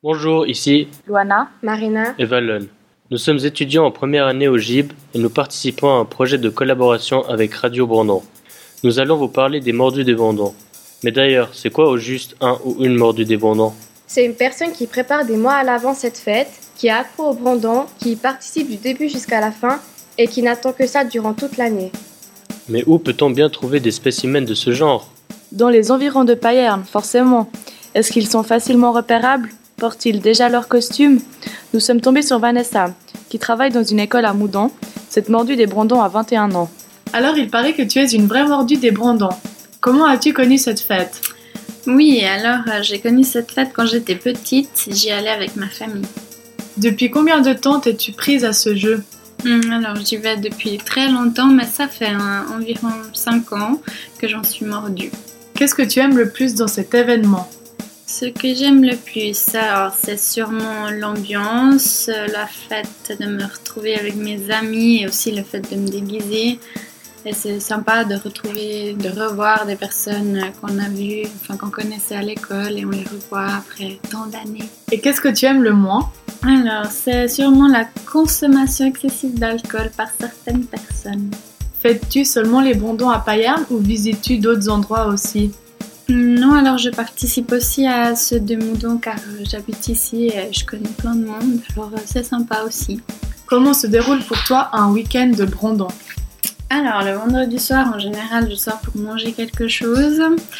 Bonjour, ici Luana, Marina et Valon. Nous sommes étudiants en première année au GIB et nous participons à un projet de collaboration avec Radio Brandon. Nous allons vous parler des mordus des Brandons. Mais d'ailleurs, c'est quoi au juste un ou une mordue des Brandons ? C'est une personne qui prépare des mois à l'avance cette fête, qui est accro au brandon, qui y participe du début jusqu'à la fin et qui n'attend que ça durant toute l'année. Mais où peut-on bien trouver des spécimens de ce genre ? Dans les environs de Payerne, forcément. Est-ce qu'ils sont facilement repérables ? Portent-ils déjà leur costume ? Nous sommes tombés sur Vanessa, qui travaille dans une école à Moudon. Cette mordue des Brandons a 21 ans. Alors il paraît que tu es une vraie mordue des Brandons. Comment as-tu connu cette fête ? Oui, alors j'ai connu cette fête quand j'étais petite, j'y allais avec ma famille. Depuis combien de temps t'es-tu prise à ce jeu ? Alors j'y vais depuis très longtemps, mais ça fait environ 5 ans que j'en suis mordue. Qu'est-ce que tu aimes le plus dans cet événement ? Ce que j'aime le plus, alors, c'est sûrement l'ambiance, la fête de me retrouver avec mes amis et aussi le fait de me déguiser. Et c'est sympa de revoir des personnes qu'on a vues, qu'on connaissait à l'école et on les revoit après tant d'années. Et qu'est-ce que tu aimes le moins ? Alors, c'est sûrement la consommation excessive d'alcool par certaines personnes. Fais-tu seulement les Brandons à Payerne ou visites-tu d'autres endroits aussi ? Non, alors je participe aussi à ceux de Moudon car j'habite ici et je connais plein de monde, alors c'est sympa aussi. Comment se déroule pour toi un week-end de Brandon ? Alors le vendredi soir en général je sors pour manger quelque chose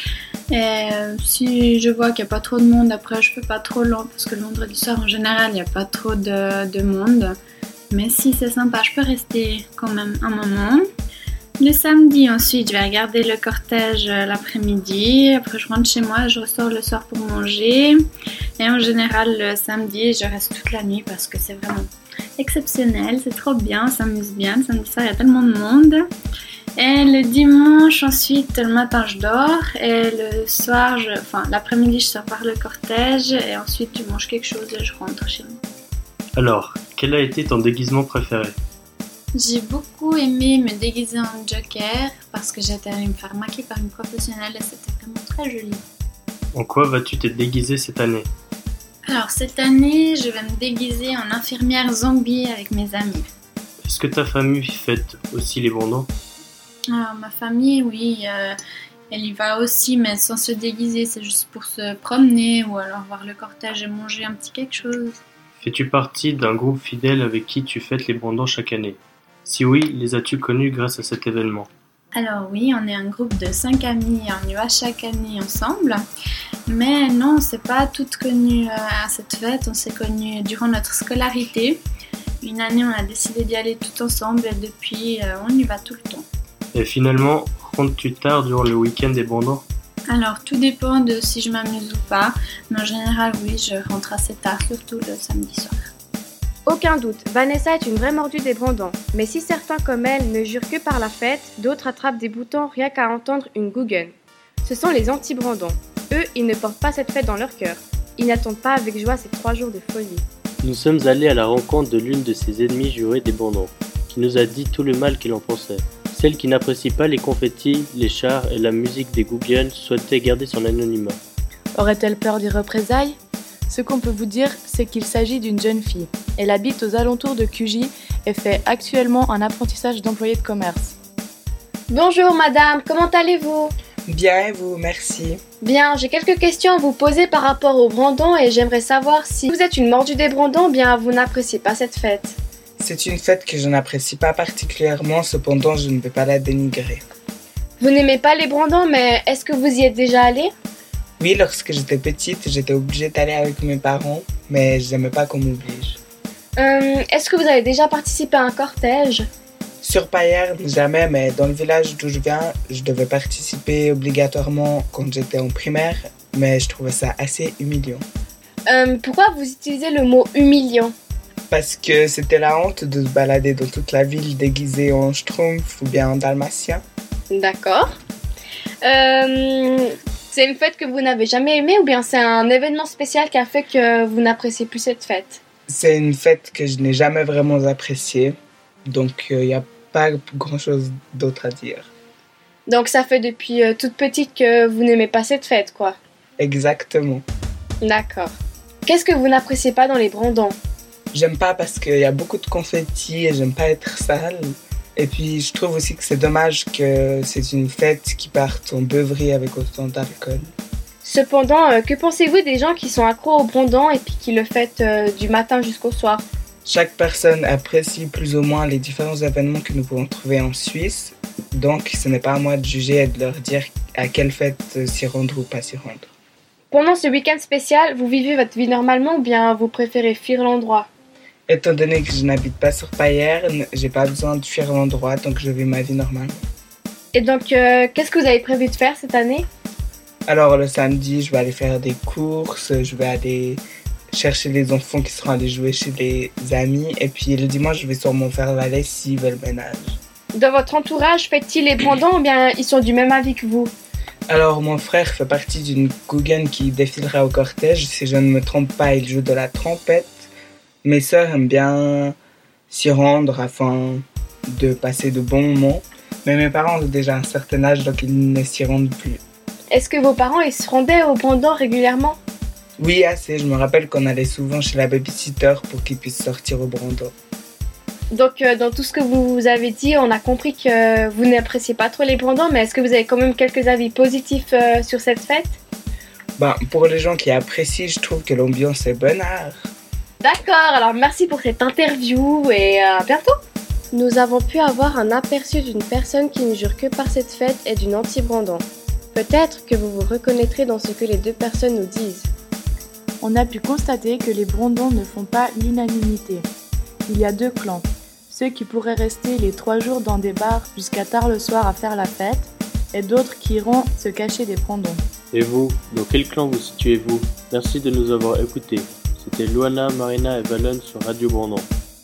et si je vois qu'il n'y a pas trop de monde après je fais pas trop long parce que le vendredi soir en général il n'y a pas trop de monde, mais si c'est sympa je peux rester quand même un moment. Le samedi, ensuite, je vais regarder le cortège l'après-midi. Après, je rentre chez moi, je ressors le soir pour manger. Et en général, le samedi, je reste toute la nuit parce que c'est vraiment exceptionnel. C'est trop bien, on s'amuse bien. Le samedi soir, il y a tellement de monde. Et le dimanche, ensuite, le matin, je dors. Et le soir, l'après-midi, je sors par le cortège. Et ensuite, je mange quelque chose et je rentre chez moi. Alors, quel a été ton déguisement préféré ? J'ai beaucoup aimé me déguiser en Joker parce que j'étais allée me faire maquiller par une professionnelle et c'était vraiment très joli. En quoi vas-tu te déguiser cette année ? Alors cette année, je vais me déguiser en infirmière zombie avec mes amis. Est-ce que ta famille fête aussi les Brandons ? Alors ma famille, oui, elle y va aussi mais sans se déguiser, c'est juste pour se promener ou alors voir le cortège et manger un petit quelque chose. Fais-tu partie d'un groupe fidèle avec qui tu fêtes les Brandons chaque année ? Si oui, les as-tu connus grâce à cet événement ? Alors oui, on est un groupe de 5 amis et on y va chaque année ensemble. Mais non, on ne s'est pas toutes connues à cette fête, on s'est connues durant notre scolarité. Une année, on a décidé d'y aller tout ensemble et depuis, on y va tout le temps. Et finalement, rentres-tu tard durant le week-end des Brandons ? Alors tout dépend de si je m'amuse ou pas, mais en général, oui, je rentre assez tard, surtout le samedi soir. Aucun doute, Vanessa est une vraie mordue des Brandons. Mais si certains comme elle ne jurent que par la fête, d'autres attrapent des boutons rien qu'à entendre une gougoune. Ce sont les anti-Brandons. Eux, ils ne portent pas cette fête dans leur cœur. Ils n'attendent pas avec joie ces 3 jours de folie. Nous sommes allés à la rencontre de l'une de ses ennemies jurées des Brandons, qui nous a dit tout le mal qu'il en pensait. Celle qui n'apprécie pas les confettis, les chars et la musique des gougounes souhaitait garder son anonymat. Aurait-elle peur des représailles ? Ce qu'on peut vous dire, c'est qu'il s'agit d'une jeune fille. Elle habite aux alentours de QJ et fait actuellement un apprentissage d'employée de commerce. Bonjour madame, comment allez-vous ? Bien et vous, merci. Bien, j'ai quelques questions à vous poser par rapport aux Brandons et j'aimerais savoir si vous êtes une mordue des Brandons ou bien vous n'appréciez pas cette fête. C'est une fête que je n'apprécie pas particulièrement, cependant je ne vais pas la dénigrer. Vous n'aimez pas les Brandons, mais est-ce que vous y êtes déjà allé ? Oui, lorsque j'étais petite, j'étais obligée d'aller avec mes parents, mais je n'aimais pas qu'on m'oblige. Est-ce que vous avez déjà participé à un cortège ? Sur Payerne, jamais, mais dans le village d'où je viens, je devais participer obligatoirement quand j'étais en primaire, mais je trouvais ça assez humiliant. Pourquoi vous utilisez le mot humiliant ? Parce que c'était la honte de se balader dans toute la ville déguisé en schtroumpf ou bien en dalmatien. D'accord. C'est une fête que vous n'avez jamais aimée ou bien c'est un événement spécial qui a fait que vous n'appréciez plus cette fête ? C'est une fête que je n'ai jamais vraiment appréciée, donc il n'y a pas grand-chose d'autre à dire. Donc ça fait depuis toute petite que vous n'aimez pas cette fête, quoi ? Exactement. D'accord. Qu'est-ce que vous n'appréciez pas dans les Brandons? J'aime pas parce qu'il y a beaucoup de confettis et j'aime pas être sale. Et puis je trouve aussi que c'est dommage que c'est une fête qui parte en beuverie avec autant d'alcool. Cependant, que pensez-vous des gens qui sont accros aux Brandons et puis qui le fêtent du matin jusqu'au soir? Chaque personne apprécie plus ou moins les différents événements que nous pouvons trouver en Suisse. Donc ce n'est pas à moi de juger et de leur dire à quelle fête s'y rendre ou pas s'y rendre. Pendant ce week-end spécial, vous vivez votre vie normalement ou bien vous préférez fuir l'endroit? Étant donné que je n'habite pas sur Payerne, j'ai pas besoin de fuir l'endroit, donc je vis ma vie normalement. Et donc, qu'est-ce que vous avez prévu de faire cette année? Alors le samedi, je vais aller faire des courses, je vais aller chercher les enfants qui seront allés jouer chez des amis, et puis le dimanche, je vais sûrement faire la lessive et le ménage. Dans votre entourage, fêtent-ils les Brandons ou bien ils sont du même avis que vous? Alors mon frère fait partie d'une Guggen qui défilera au cortège, si je ne me trompe pas, il joue de la trompette. Mes sœurs aiment bien s'y rendre afin de passer de bons moments, mais mes parents ont déjà un certain âge, donc ils ne s'y rendent plus. Est-ce que vos parents ils se rendaient aux Brandons régulièrement? Oui, assez. Je me rappelle qu'on allait souvent chez la babysitter pour qu'ils puissent sortir au Brandon. Donc, dans tout ce que vous avez dit, on a compris que vous n'appréciez pas trop les Brandons, mais est-ce que vous avez quand même quelques avis positifs sur cette fête? Pour les gens qui apprécient, je trouve que l'ambiance est bonne. D'accord, alors merci pour cette interview et à bientôt. Nous avons pu avoir un aperçu d'une personne qui ne jure que par cette fête et d'une anti-Brandon. Peut-être que vous vous reconnaîtrez dans ce que les deux personnes nous disent. On a pu constater que les Brandons ne font pas l'unanimité. Il y a deux clans. Ceux qui pourraient rester les 3 jours dans des bars jusqu'à tard le soir à faire la fête, et d'autres qui iront se cacher des Brandons. Et vous, dans quel clan vous situez-vous? Merci de nous avoir écoutés. C'était Luana, Marina et Valon sur Radio Brandon.